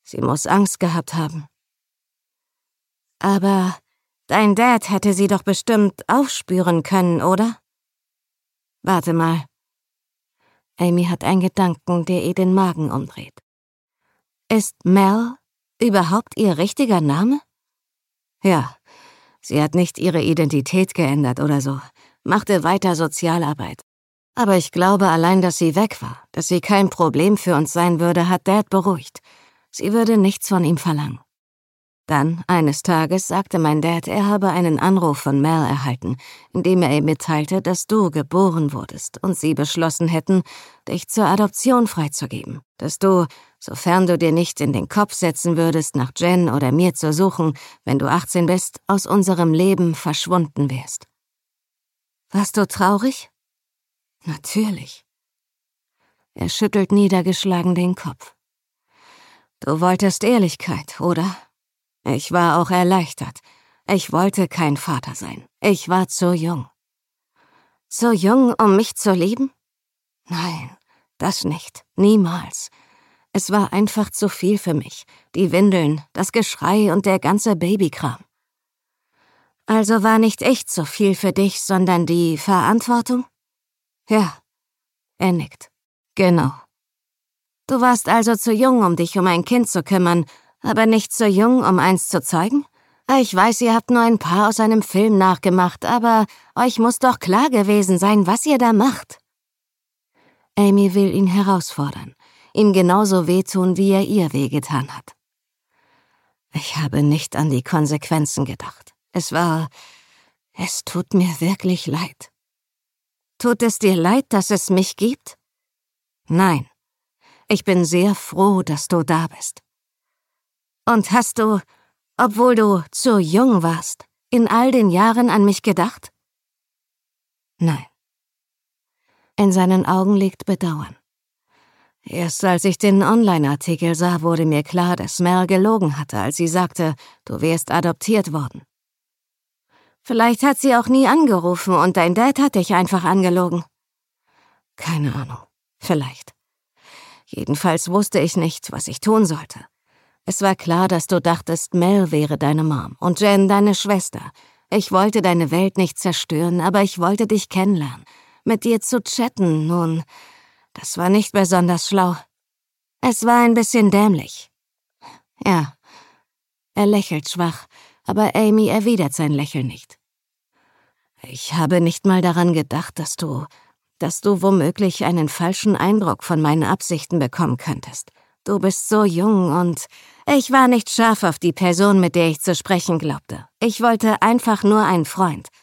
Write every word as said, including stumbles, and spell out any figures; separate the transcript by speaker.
Speaker 1: Sie muss Angst gehabt haben. Aber dein Dad hätte sie doch bestimmt aufspüren können, oder? Warte mal. Amy hat einen Gedanken, der ihr den Magen umdreht. Ist Mel überhaupt ihr richtiger Name? Ja, sie hat nicht ihre Identität geändert oder so, machte weiter Sozialarbeit. Aber ich glaube, allein, dass sie weg war, dass sie kein Problem für uns sein würde, hat Dad beruhigt. Sie würde nichts von ihm verlangen. Dann, eines Tages, sagte mein Dad, er habe einen Anruf von Mel erhalten, in dem er ihm mitteilte, dass du geboren wurdest und sie beschlossen hätten, dich zur Adoption freizugeben. Dass du, sofern du dir nicht in den Kopf setzen würdest, nach Jen oder mir zu suchen, wenn du achtzehn bist, aus unserem Leben verschwunden wärst. Warst du traurig? Natürlich. Er schüttelt niedergeschlagen den Kopf. Du wolltest Ehrlichkeit, oder? Ich war auch erleichtert. Ich wollte kein Vater sein. Ich war zu jung. Zu jung, um mich zu lieben? Nein, das nicht. Niemals. Es war einfach zu viel für mich. Die Windeln, das Geschrei und der ganze Babykram. Also war nicht ich zu viel für dich, sondern die Verantwortung? Ja, er nickt. Genau. Du warst also zu jung, um dich um ein Kind zu kümmern, aber nicht zu jung, um eins zu zeugen? Ich weiß, ihr habt nur ein paar aus einem Film nachgemacht, aber euch muss doch klar gewesen sein, was ihr da macht. Amy will ihn herausfordern, ihm genauso wehtun, wie er ihr wehgetan hat. Ich habe nicht an die Konsequenzen gedacht. Es war... Es tut mir wirklich leid. Tut es dir leid, dass es mich gibt? Nein. Ich bin sehr froh, dass du da bist. Und hast du, obwohl du zu jung warst, in all den Jahren an mich gedacht? Nein. In seinen Augen liegt Bedauern. Erst als ich den Online-Artikel sah, wurde mir klar, dass Mel gelogen hatte, als sie sagte, du wärst adoptiert worden. Vielleicht hat sie auch nie angerufen und dein Dad hat dich einfach angelogen. Keine Ahnung. Vielleicht. Jedenfalls wusste ich nicht, was ich tun sollte. Es war klar, dass du dachtest, Mel wäre deine Mom und Jen deine Schwester. Ich wollte deine Welt nicht zerstören, aber ich wollte dich kennenlernen. Mit dir zu chatten, nun, das war nicht besonders schlau. Es war ein bisschen dämlich. Ja. Er lächelt schwach, aber Amy erwidert sein Lächeln nicht. Ich habe nicht mal daran gedacht, dass du, dass du womöglich einen falschen Eindruck von meinen Absichten bekommen könntest. Du bist so jung und ich war nicht scharf auf die Person, mit der ich zu sprechen glaubte. Ich wollte einfach nur einen Freund.